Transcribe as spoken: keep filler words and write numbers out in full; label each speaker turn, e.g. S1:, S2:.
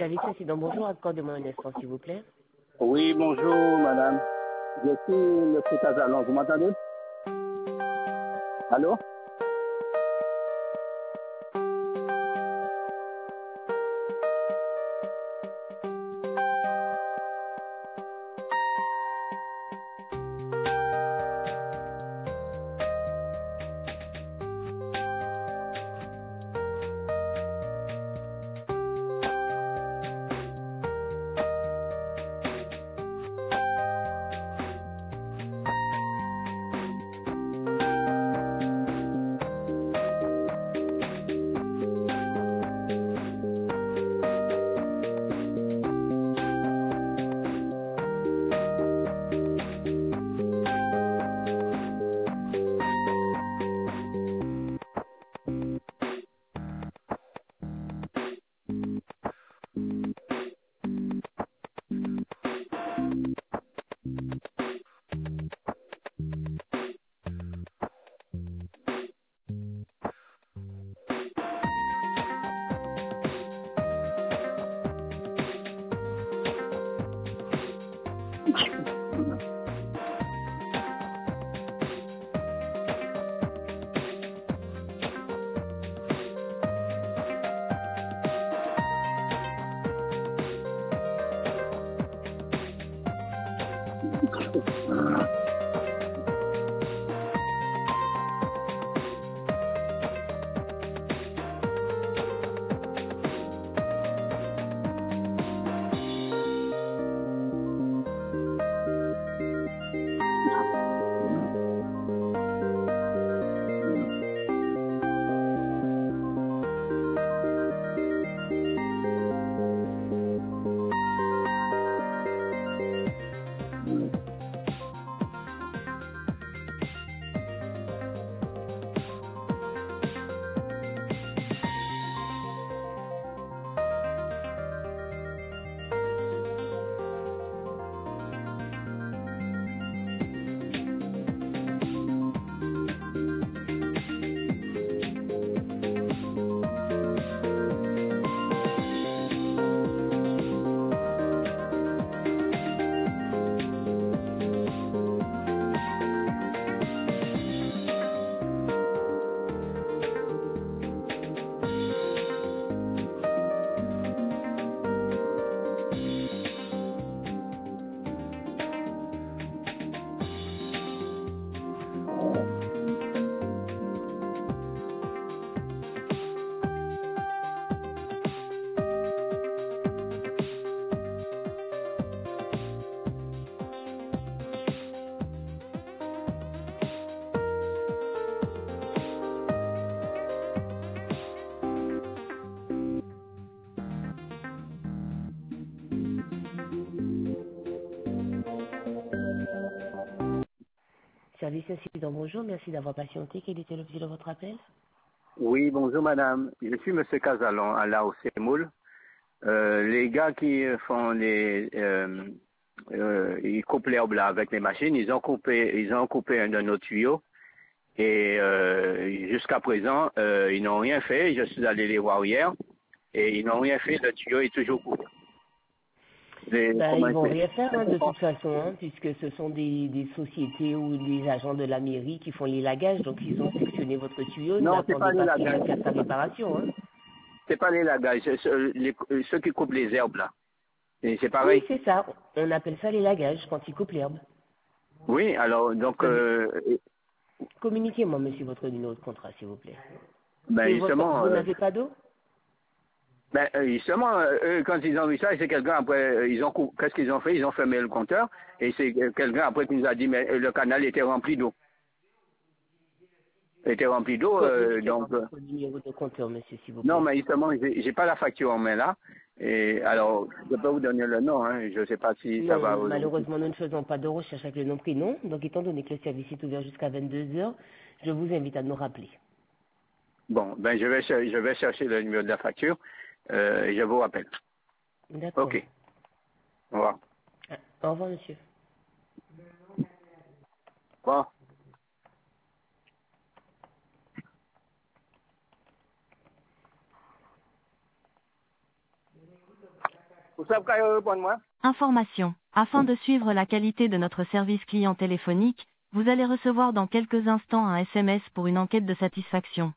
S1: Service incident, bonjour, accordez-moi un instant, s'il vous plaît.
S2: Oui, bonjour, madame. Je suis le Casalon. Vous m'entendez? Allô?
S1: Service incident, bonjour, merci d'avoir patienté. Quel était l'objet de votre appel?
S2: Oui, bonjour, madame. Je suis monsieur Casalon, à la au Sémoul. Euh, les gars qui font les... Euh, euh, ils coupent l'herbe là avec les machines, ils ont coupé, ils ont coupé un de nos tuyaux. Et euh, jusqu'à présent, euh, ils n'ont rien fait. Je suis allé les voir hier. Et ils n'ont rien fait. Le tuyau est toujours coupé. Les,
S1: Ben,
S2: comment
S1: ils vont
S2: c'est-
S1: rien faire hein, de toute façon, hein, puisque ce sont des, des sociétés ou des agents de la mairie qui font l'élagage, donc ils ont sectionné votre tuyau.
S2: Non, c'est
S1: N'attendez
S2: pas les
S1: pas qu'il
S2: lagages.
S1: vienne faire sa réparation. Hein.
S2: C'est pas les lagages. C'est ceux, les- ceux qui coupent les herbes là. Et c'est
S1: Oui,
S2: pareil.
S1: c'est ça. On appelle ça l'élagage quand ils coupent l'herbe.
S2: Oui, alors donc
S1: Vous avez-
S2: euh,
S1: Communiquez-moi, monsieur, votre numéro de contrat, s'il vous plaît.
S2: ben
S1: C'est votre...
S2: justement,
S1: Vous
S2: euh,
S1: n'avez pas d'eau?
S2: ben euh, justement, euh, eux, quand ils ont vu ça, c'est quelqu'un après, euh, ils ont cou- qu'est-ce qu'ils ont fait? Ils ont fermé le compteur et c'est euh, quelqu'un après qui nous a dit mais euh, le canal était rempli d'eau. Il était rempli d'eau, euh,
S1: Communiquez-moi
S2: donc euh,
S1: votre numéro de compteur, monsieur, s'il vous
S2: non,
S1: plaît.
S2: mais justement, j'ai j'ai pas la facture en main là. Et alors, je peux vous donner le nom, hein. Je sais pas si ça va.
S1: Non,
S2: vous-
S1: malheureusement, nous ne faisons pas de recherche avec le nom prénom. Donc, étant donné que le service est ouvert jusqu'à vingt-deux heures, je vous invite à nous rappeler.
S2: Bon, ben je vais cher- je vais chercher le numéro de la facture euh, et je vous rappelle.
S1: D'accord.
S2: Ok. Au revoir.
S1: Ah, au revoir, monsieur.
S2: Bon. Vous savez quand répondre moi?
S3: Information. Afin de suivre la qualité de notre service client téléphonique, vous allez recevoir dans quelques instants un S M S pour une enquête de satisfaction.